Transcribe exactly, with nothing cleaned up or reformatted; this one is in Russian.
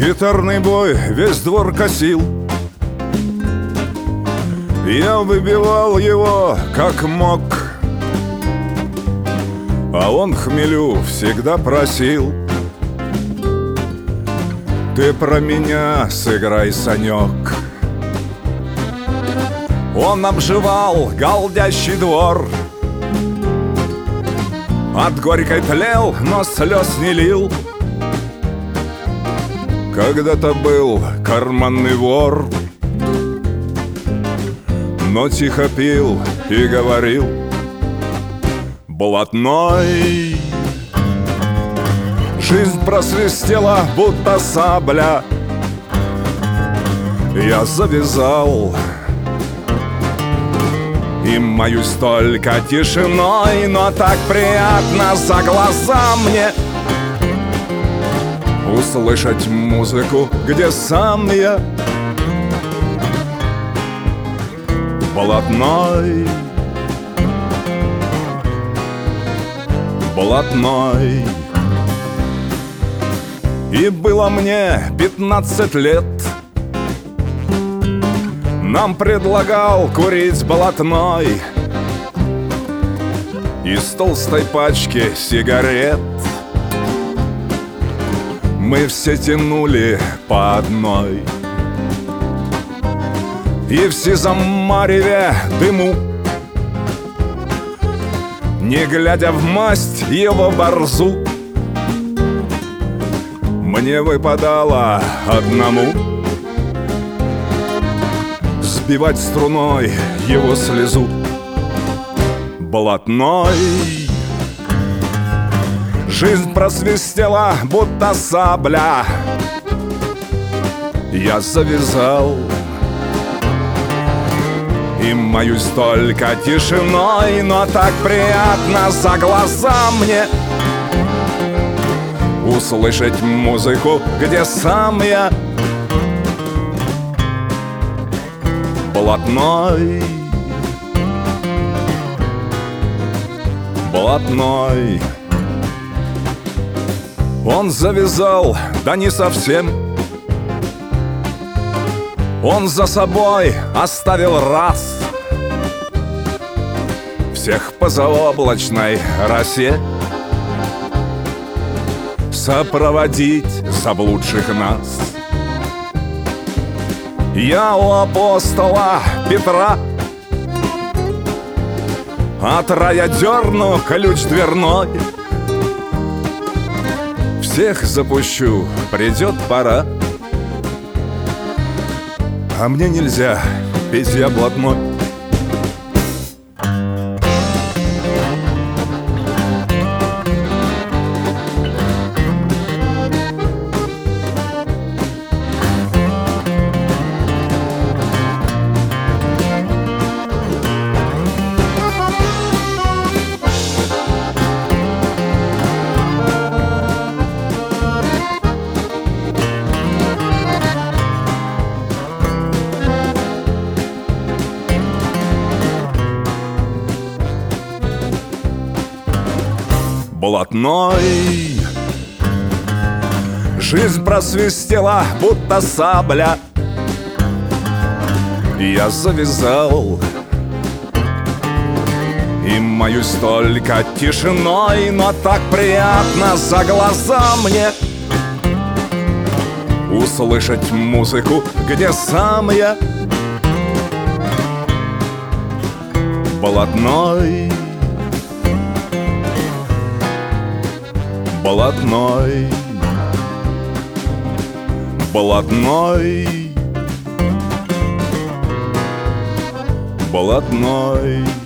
Гитарный бой весь двор косил. Я выбивал его как мог, а он хмелю всегда просил: ты про меня сыграй, Санек. Он обживал галдящий двор, от горькой тлел, но слез не лил. Когда-то был карманный вор, но тихо пил и говорил: блатной. Жизнь просвистела, будто сабля. Я завязал и маюсь только тишиной, но так приятно за глаза мне услышать музыку, где сам я блатной, блатной. И было мне пятнадцать лет. Нам предлагал курить блатной из толстой пачки сигарет. Мы все тянули по одной, и в сизом мареве дыму, не глядя в масть его борзу, мне выпадало одному сбивать струной его слезу. Блатной. Жизнь просвистела, будто сабля. Я завязал и маюсь только тишиной, но так приятно за глаза мне услышать музыку, где сам я блатной, блатной. Он завязал, да не совсем. Он за собой оставил раз всех по заоблачной росе сопроводить заблудших нас. Я у апостола Петра от рая дерну ключ дверной. Всех запущу, придет пора, а мне нельзя, ведь я блатной. Блатной. Жизнь просвистела, будто сабля. Я завязал и маюсь только тишиной, но так приятно за глаза мне услышать музыку, где сам я блатной, блатной, блатной, блатной.